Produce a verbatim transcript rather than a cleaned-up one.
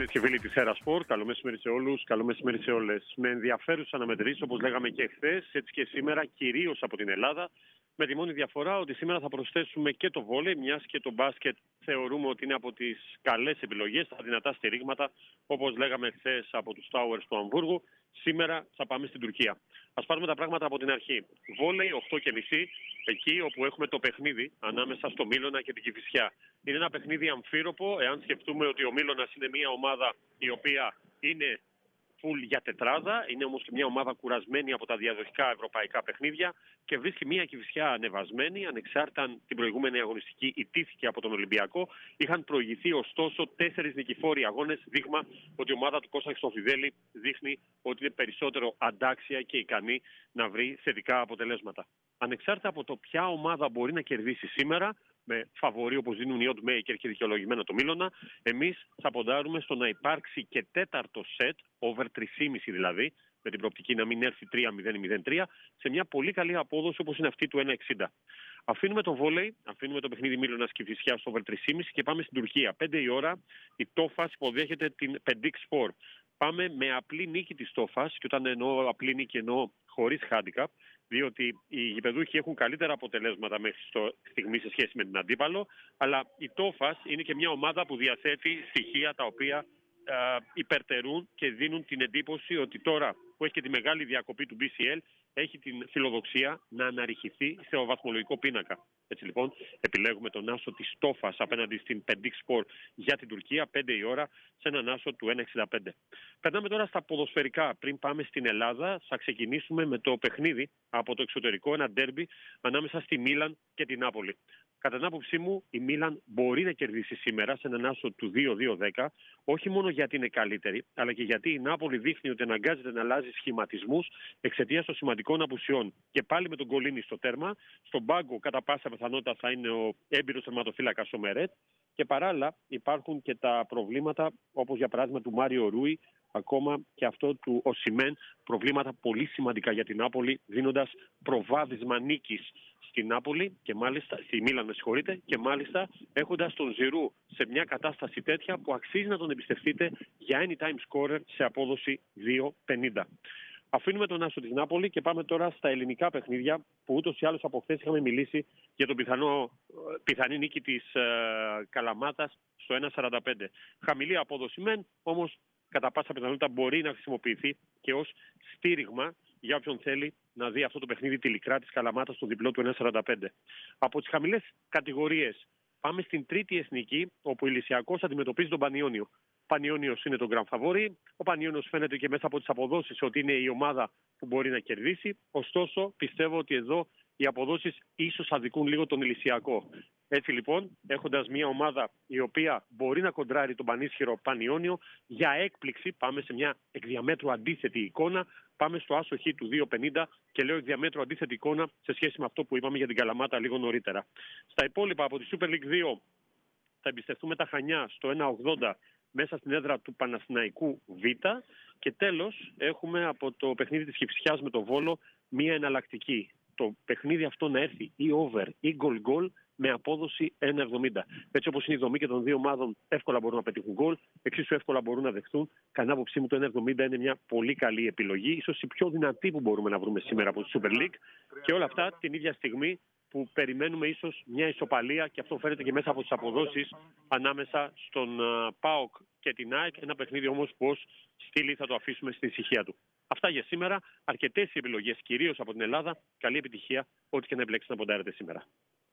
Φίλες και φίλοι της Έρα Σπορ, καλό μεσημέρι σε όλους, καλό μεσημέρι σε όλες. Με ενδιαφέρουσες αναμετρήσεις, όπως λέγαμε και χθες, έτσι και σήμερα, κυρίως από την Ελλάδα. Με τη μόνη διαφορά ότι σήμερα θα προσθέσουμε και το βόλεϊ, μιας και το μπάσκετ θεωρούμε ότι είναι από τις καλές επιλογές, τα δυνατά στηρίγματα, όπως λέγαμε χθες από τους Towers του Αμβούργου. Σήμερα θα πάμε στην Τουρκία. Ας πάρουμε τα πράγματα από την αρχή. Βόλεϊ οκτώ και μισή, εκεί όπου έχουμε το παιχνίδι ανάμεσα στο Μίλωνα και την Κηφισιά. Είναι ένα παιχνίδι αμφίροπο, εάν σκεφτούμε ότι ο Μίλωνας είναι μια ομάδα η οποία είναι full για τετράδα, είναι όμως και μια ομάδα κουρασμένη από τα διαδοχικά ευρωπαϊκά παιχνίδια και βρίσκει μια Κηφισιά ανεβασμένη, ανεξάρτητα αν την προηγούμενη αγωνιστική ιτήθηκε από τον Ολυμπιακό. Είχαν προηγηθεί ωστόσο τέσσερις νικηφόροι αγώνες, δείγμα ότι η ομάδα του Κώστα Χριστοφιδέλη δείχνει ότι είναι περισσότερο αντάξια και ικανή να βρει θετικά αποτελέσματα. Ανεξάρτητα από το ποια ομάδα μπορεί να κερδίσει σήμερα, με φαβορί όπως δίνουν οι oddmaker και δικαιολογημένα το Μίλωνα, εμείς θα ποντάρουμε στο να υπάρξει και τέταρτο σετ, over τρία κόμμα πέντε δηλαδή, με την προοπτική να μην έρθει τρία μηδέν μηδέν τρία, σε μια πολύ καλή απόδοση όπως είναι αυτή του ένα εξήντα. Αφήνουμε το βόλεϊ, αφήνουμε το παιχνίδι Μίλωνας Κηφισιάς στο over τρία κόμμα πέντε και πάμε στην Τουρκία. πέντε η ώρα η Τόφας υποδέχεται την πεντίξ φορ. Πάμε με απλή νίκη της Τόφας, και όταν εννοώ απλή νίκη εννοώ χωρίς handicap, διότι οι γηπεδούχοι έχουν καλύτερα αποτελέσματα μέχρι στιγμή σε σχέση με την αντίπαλο, αλλά η Τόφας είναι και μια ομάδα που διαθέτει στοιχεία τα οποία ε, υπερτερούν και δίνουν την εντύπωση ότι τώρα που έχει και τη μεγάλη διακοπή του μπι σι ελ έχει την φιλοδοξία να αναρριχηθεί σε βαθμολογικό πίνακα. Έτσι λοιπόν επιλέγουμε τον άσο της Τόφας απέναντι στην πεντίξ φορ για την Τουρκία, πέντε η ώρα, σε έναν άσο του ένα εξήντα πέντε. Περνάμε τώρα στα ποδοσφαιρικά. Πριν πάμε στην Ελλάδα, θα ξεκινήσουμε με το παιχνίδι από το εξωτερικό, ένα ντέρμπι ανάμεσα στη Μίλαν και την Νάπολη. Κατά την άποψή μου, η Μίλαν μπορεί να κερδίσει σήμερα σε έναν άσο του δύο δύο δέκα, όχι μόνο γιατί είναι καλύτερη, αλλά και γιατί η Νάπολη δείχνει ότι αναγκάζεται να αλλάζει σχηματισμούς εξαιτίας των σημαντικών απουσιών. Και πάλι με τον Γκολίνι στο τέρμα, στον πάγκο κατά πάσα πιθανότητα θα είναι ο έμπειρος τερματοφύλακας ο Μερέτ. Και παράλληλα υπάρχουν και τα προβλήματα, όπως για παράδειγμα του Μάριο Ρούι, ακόμα και αυτό του Οσιμέν, προβλήματα πολύ σημαντικά για την Νάπολη, δίνοντας προβάδισμα νίκης στην Νάπολη και μάλιστα, στη Μίλαν με συγχωρείτε, και μάλιστα έχοντας τον Ζιρού σε μια κατάσταση τέτοια που αξίζει να τον εμπιστευτείτε για anytime scorer σε απόδοση δύο πενήντα. Αφήνουμε τον άσο της Νάπολη και πάμε τώρα στα ελληνικά παιχνίδια που ούτως ή άλλως από χθες είχαμε μιλήσει για τον πιθανό, πιθανή νίκη της ε, Καλαμάτας στο ένα σαράντα πέντε. Χαμηλή απόδοση μεν, όμως κατά πάσα πιθανότητα μπορεί να χρησιμοποιηθεί και ως στήριγμα για όποιον θέλει να δει αυτό το παιχνίδι τηλικρά της Καλαμάτας στο διπλό του ένα σαράντα πέντε. Από τις χαμηλές κατηγορίες πάμε στην τρίτη εθνική, όπου ο Ηλυσιακός αντιμετωπίζει τον Πανιόνιο. Ο Πανιόνιος είναι το grand favori. Ο Πανιόνιος φαίνεται και μέσα από τις αποδόσεις ότι είναι η ομάδα που μπορεί να κερδίσει. Ωστόσο, πιστεύω ότι εδώ οι αποδόσεις ίσως αδικούν λίγο τον Ηλυσιακό. Έτσι λοιπόν, έχοντας μια ομάδα η οποία μπορεί να κοντράρει τον πανίσχυρο Πανιόνιο, για έκπληξη πάμε σε μια εκ διαμέτρου αντίθετη εικόνα. Πάμε στο άσο χ του δύο πενήντα και λέω εκ διαμέτρου αντίθετη εικόνα σε σχέση με αυτό που είπαμε για την Καλαμάτα λίγο νωρίτερα. Στα υπόλοιπα από τη Super League δύο θα εμπιστευτούμε τα Χανιά στο ένα ογδόντα μέσα στην έδρα του Παναθηναϊκού Β. Και τέλος έχουμε από το παιχνίδι της Κηφισιάς με το Βόλο μια εναλλακτική. Το παιχνίδι αυτό να έρθει ή over ή goal goal με απόδοση ένα εβδομήντα. Έτσι όπως είναι η δομή και των δύο ομάδων, εύκολα μπορούν να πετύχουν γκολ, εξίσου εύκολα μπορούν να δεχτούν. Κατά άποψή μου, το ένα εβδομήντα είναι μια πολύ καλή επιλογή, ίσως η πιο δυνατή που μπορούμε να βρούμε σήμερα από τη Super League. Και όλα αυτά την ίδια στιγμή που περιμένουμε ίσως μια ισοπαλία, και αυτό φαίνεται και μέσα από τις αποδόσεις ανάμεσα στον uh, ΠΑΟΚ και την ΑΕΚ. Ένα παιχνίδι όμως που ως στήλη θα το αφήσουμε στην ησυχία του. Αυτά για σήμερα. Αρκετές οι επιλογές, κυρίως από την Ελλάδα. Καλή επιτυχία, ό,τι και να επιλέξετε να ποντάρετε σήμερα.